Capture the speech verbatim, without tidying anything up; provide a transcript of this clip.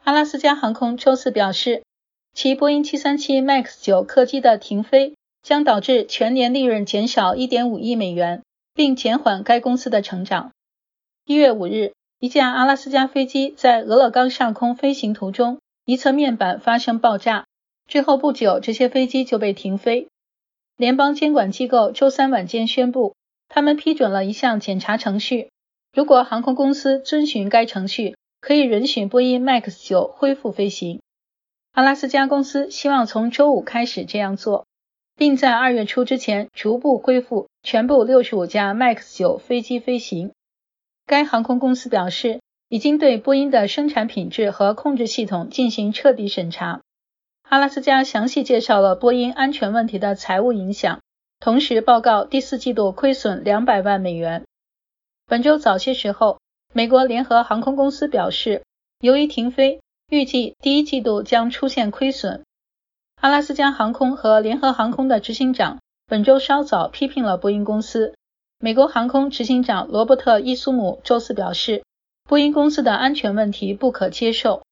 阿拉斯加航空周四表示，其波音七三七 MAX 九 客机的停飞将导致全年利润减少 一点五亿美元，并减缓该公司的成长。一月五日，一架阿拉斯加飞机在俄勒冈上空飞行途中，一侧面板发生爆炸，之后不久这些飞机就被停飞。联邦监管机构周三晚间宣布，他们批准了一项检查程序，如果航空公司遵循该程序，可以允许波音 MAX 九 恢复飞行。阿拉斯加公司希望从周五开始这样做，并在二月初之前逐步恢复全部六十五架 MAX 九 飞机飞行。该航空公司表示，已经对波音的生产品质和控制系统进行彻底审查。阿拉斯加详细介绍了波音安全问题的财务影响，同时报告第四季度亏损两百万美元。本周早些时候，美国联合航空公司表示，由于停飞，预计第一季度将出现亏损。阿拉斯加航空和联合航空的执行长本周稍早批评了波音公司。美国航空执行长罗伯特·伊苏姆周四表示，波音公司的安全问题不可接受。